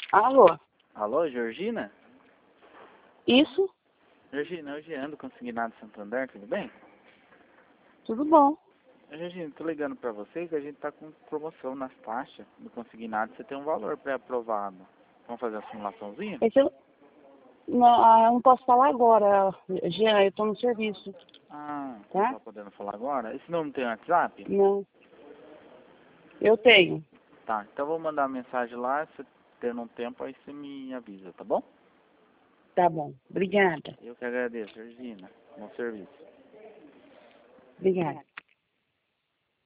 Alô? Alô, Georgina? Isso? Georgina, hoje ando consignado de Santander, tudo bem? Tudo bom. Georgina, tô ligando pra você que a gente tá com promoção nas taxas do consignado, você tem um valor pré-aprovado. Vamos fazer a simulaçãozinha? Esse eu eu não posso falar agora, Jean, eu tô no serviço, Ah, não tá? tá podendo falar agora? Esse não tem WhatsApp? Não. Eu tenho. Tá, então eu vou mandar uma mensagem lá, se tendo um tempo aí você me avisa, tá bom? Tá bom. Obrigada. Eu que agradeço, Georgina. Bom serviço. Obrigada.